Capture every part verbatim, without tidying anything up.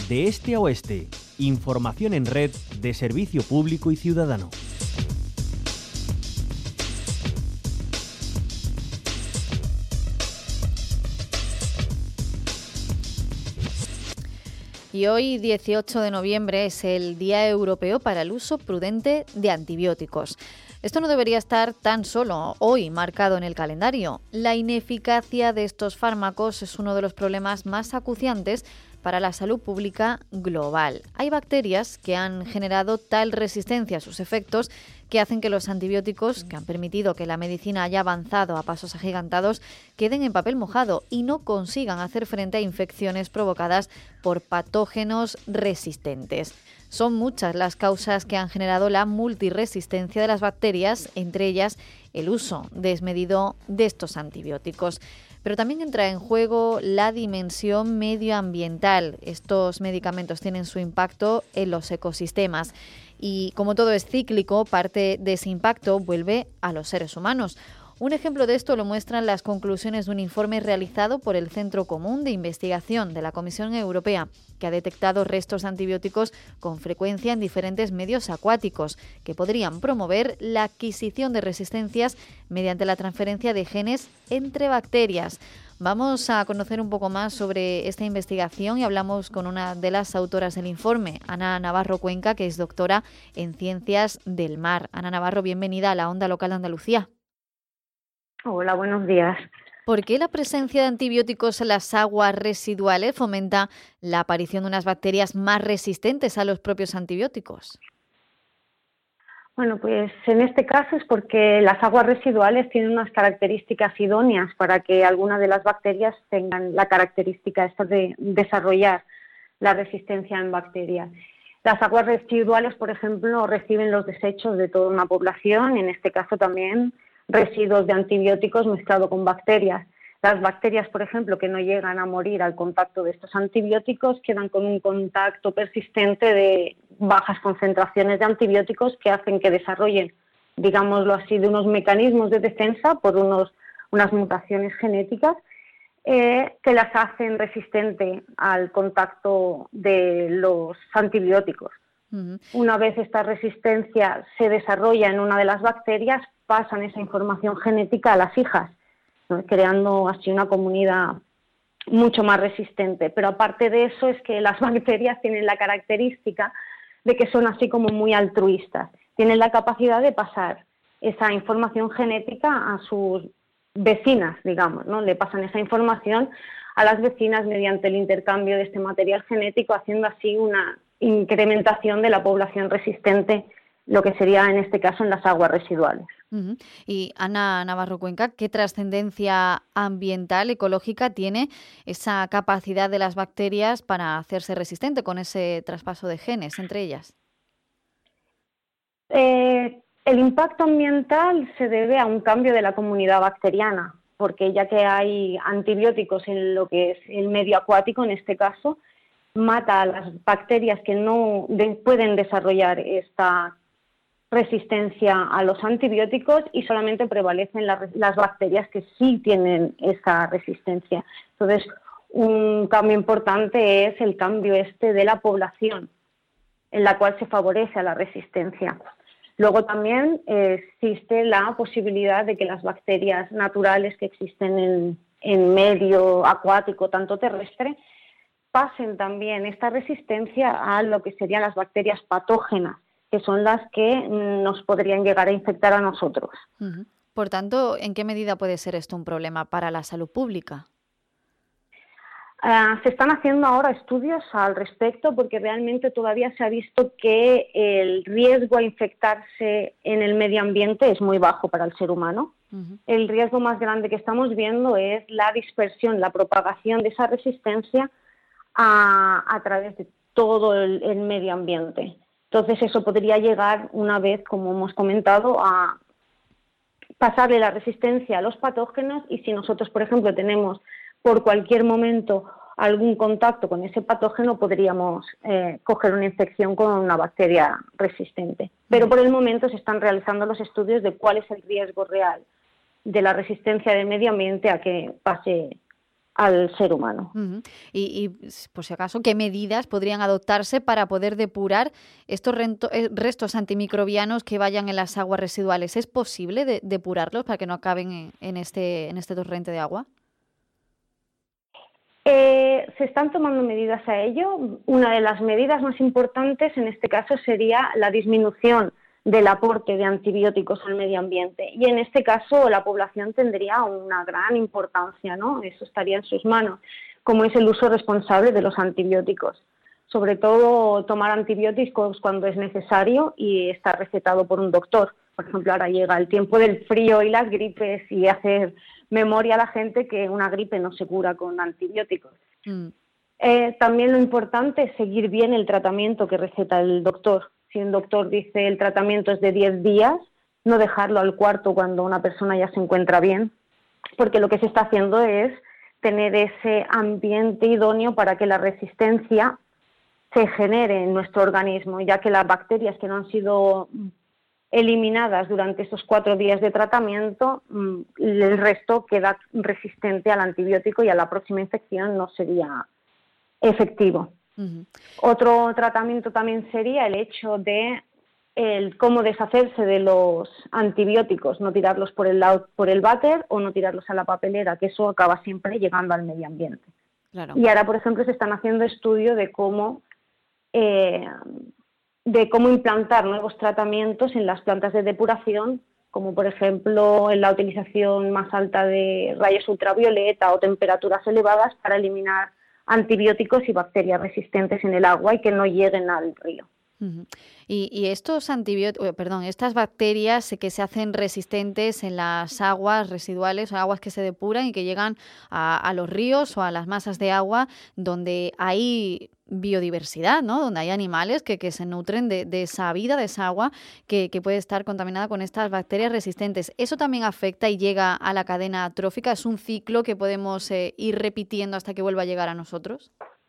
De este a oeste, información en red de servicio público y ciudadano. Y hoy, dieciocho de noviembre, es el Día Europeo para el Uso Prudente de Antibióticos. Esto no debería estar tan solo hoy marcado en el calendario. La ineficacia de estos fármacos es uno de los problemas más acuciantes para la salud pública global. Hay bacterias que han generado tal resistencia a sus efectos que hacen que los antibióticos, que han permitido que la medicina haya avanzado a pasos agigantados, queden en papel mojado y no consigan hacer frente a infecciones provocadas por patógenos resistentes. Son muchas las causas que han generado la multiresistencia de las bacterias, entre ellas el uso desmedido de estos antibióticos. Pero también entra en juego la dimensión medioambiental. Estos medicamentos tienen su impacto en los ecosistemas y, como todo es cíclico, parte de ese impacto vuelve a los seres humanos. Un ejemplo de esto lo muestran las conclusiones de un informe realizado por el Centro Común de Investigación de la Comisión Europea, que ha detectado restos de antibióticos con frecuencia en diferentes medios acuáticos, que podrían promover la adquisición de resistencias mediante la transferencia de genes entre bacterias. Vamos a conocer un poco más sobre esta investigación y hablamos con una de las autoras del informe, Ana Navarro Cuenca, que es doctora en Ciencias del Mar. Ana Navarro, bienvenida a la Onda Local de Andalucía. Hola, buenos días. ¿Por qué la presencia de antibióticos en las aguas residuales fomenta la aparición de unas bacterias más resistentes a los propios antibióticos? Bueno, pues en este caso es porque las aguas residuales tienen unas características idóneas para que algunas de las bacterias tengan la característica esta de desarrollar la resistencia en bacterias. Las aguas residuales, por ejemplo, reciben los desechos de toda una población, en este caso también residuos de antibióticos mezclados con bacterias. Las bacterias, por ejemplo, que no llegan a morir al contacto de estos antibióticos, quedan con un contacto persistente de bajas concentraciones de antibióticos que hacen que desarrollen, digámoslo así, de unos mecanismos de defensa por unos, unas mutaciones genéticas eh, que las hacen resistentes al contacto de los antibióticos. Uh-huh. Una vez esta resistencia se desarrolla en una de las bacterias, pasan esa información genética a las hijas, ¿no?, creando así una comunidad mucho más resistente. Pero aparte de eso es que las bacterias tienen la característica de que son así como muy altruistas. Tienen la capacidad de pasar esa información genética a sus vecinas, digamos, ¿no? Le pasan esa información a las vecinas mediante el intercambio de este material genético, haciendo así una incrementación de la población resistente, lo que sería en este caso en las aguas residuales. Uh-huh. Y Ana Navarro Cuenca, ¿qué trascendencia ambiental, ecológica tiene esa capacidad de las bacterias para hacerse resistente con ese traspaso de genes entre ellas? Eh, el impacto ambiental se debe a un cambio de la comunidad bacteriana, porque ya que hay antibióticos en lo que es el medio acuático, en este caso, mata a las bacterias que no de, pueden desarrollar esta resistencia a los antibióticos y solamente prevalecen la, las bacterias que sí tienen esa resistencia. Entonces, un cambio importante es el cambio este de la población, en la cual se favorece a la resistencia. Luego también eh, existe la posibilidad de que las bacterias naturales que existen en, en medio acuático, tanto terrestre, pasen también esta resistencia a lo que serían las bacterias patógenas, que son las que nos podrían llegar a infectar a nosotros. Uh-huh. Por tanto, ¿en qué medida puede ser esto un problema para la salud pública? Uh, se están haciendo ahora estudios al respecto porque realmente todavía se ha visto que el riesgo a infectarse en el medio ambiente es muy bajo para el ser humano. Uh-huh. El riesgo más grande que estamos viendo es la dispersión, la propagación de esa resistencia a, a través de todo el, el medio ambiente. Entonces eso podría llegar una vez, como hemos comentado, a pasarle la resistencia a los patógenos y si nosotros, por ejemplo, tenemos por cualquier momento algún contacto con ese patógeno, podríamos eh, coger una infección con una bacteria resistente. Pero por el momento se están realizando los estudios de cuál es el riesgo real de la resistencia del medio ambiente a que pase al ser humano. Uh-huh. Y, y, por si acaso, ¿qué medidas podrían adoptarse para poder depurar estos rento, eh, restos antimicrobianos que vayan en las aguas residuales? ¿Es posible de, depurarlos para que no acaben en, en, este, en este torrente de agua? Eh, se están tomando medidas a ello. Una de las medidas más importantes en este caso sería la disminución del aporte de antibióticos al medio ambiente. Y en este caso la población tendría una gran importancia, ¿no? Eso estaría en sus manos, como es el uso responsable de los antibióticos. Sobre todo tomar antibióticos cuando es necesario y está recetado por un doctor. Por ejemplo, ahora llega el tiempo del frío y las gripes y hacer memoria a la gente que una gripe no se cura con antibióticos. Mm. Eh, también lo importante es seguir bien el tratamiento que receta el doctor. Si un doctor dice el tratamiento es de diez días, no dejarlo al cuarto cuando una persona ya se encuentra bien, porque lo que se está haciendo es tener ese ambiente idóneo para que la resistencia se genere en nuestro organismo, ya que las bacterias que no han sido eliminadas durante esos cuatro días de tratamiento, el resto queda resistente al antibiótico y a la próxima infección no sería efectivo. Uh-huh. Otro tratamiento también sería el hecho de el cómo deshacerse de los antibióticos, no tirarlos por el lado, por el váter o no tirarlos a la papelera, que eso acaba siempre llegando al medio ambiente. Claro. Y ahora, por ejemplo, se están haciendo estudios de cómo eh, de cómo implantar nuevos tratamientos en las plantas de depuración, como por ejemplo en la utilización más alta de rayos ultravioleta o temperaturas elevadas para eliminar antibióticos y bacterias resistentes en el agua y que no lleguen al río. Uh-huh. Y, y estos antibióticos, perdón, estas bacterias que se hacen resistentes en las aguas residuales o aguas que se depuran y que llegan a, a los ríos o a las masas de agua donde hay biodiversidad, ¿no? Donde hay animales que, que se nutren de, de esa vida, de esa agua que, que puede estar contaminada con estas bacterias resistentes. ¿Eso también afecta y llega a la cadena trófica? ¿Es un ciclo que podemos eh, ir repitiendo hasta que vuelva a llegar a nosotros?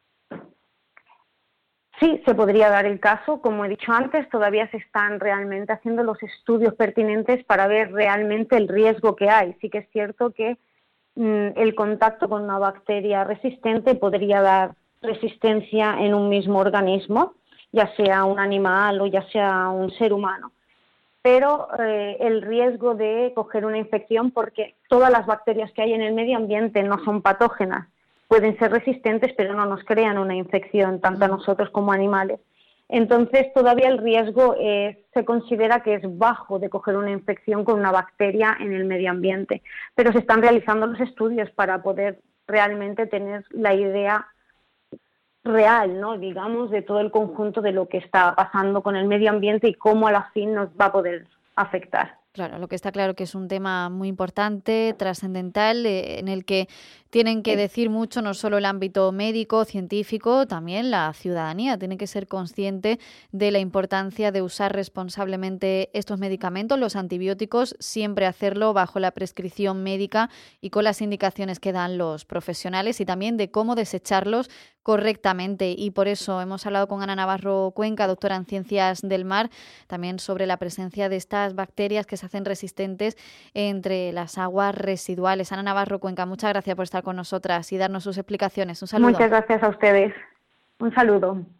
Sí, se podría dar el caso. Como he dicho antes, todavía se están realmente haciendo los estudios pertinentes para ver realmente el riesgo que hay. Sí que es cierto que mmm, el contacto con una bacteria resistente podría dar resistencia en un mismo organismo, ya sea un animal o ya sea un ser humano. Pero eh, el riesgo de coger una infección, porque todas las bacterias que hay en el medio ambiente no son patógenas, pueden ser resistentes, pero no nos crean una infección, tanto a nosotros como a animales. Entonces, todavía el riesgo eh, se considera que es bajo de coger una infección con una bacteria en el medio ambiente. Pero se están realizando los estudios para poder realmente tener la idea real, ¿no? Digamos, de todo el conjunto de lo que está pasando con el medio ambiente y cómo a la fin nos va a poder afectar. Claro, lo que está claro que es un tema muy importante, trascendental, eh, en el que tienen que decir mucho no solo el ámbito médico, científico, también la ciudadanía. Tiene que ser consciente de la importancia de usar responsablemente estos medicamentos, los antibióticos, siempre hacerlo bajo la prescripción médica y con las indicaciones que dan los profesionales, y también de cómo desecharlos correctamente. Y por eso hemos hablado con Ana Navarro Cuenca, doctora en Ciencias del Mar, también sobre la presencia de estas bacterias que se hacen resistentes entre las aguas residuales. Ana Navarro Cuenca, muchas gracias por estar con nosotras y darnos sus explicaciones. Un saludo. Muchas gracias a ustedes. Un saludo.